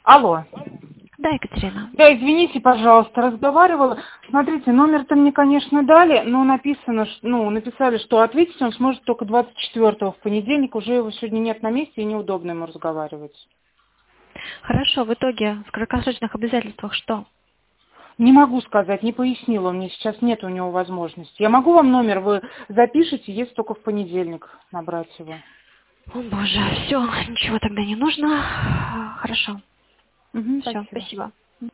Алло. Да, Екатерина. Да, извините, пожалуйста, разговаривала. Смотрите, номер-то мне, конечно, дали, но написано, написали, что ответить он сможет только 24-го, в понедельник. Уже его сегодня нет на месте и неудобно ему разговаривать. Хорошо, в итоге в краткосрочных обязательствах что? Не могу сказать, не пояснил он мне, сейчас нет у него возможности. Я могу вам номер, вы запишите, есть только в понедельник набрать его. О боже, все, ничего тогда не нужно. Хорошо. Угу, Все, спасибо. спасибо.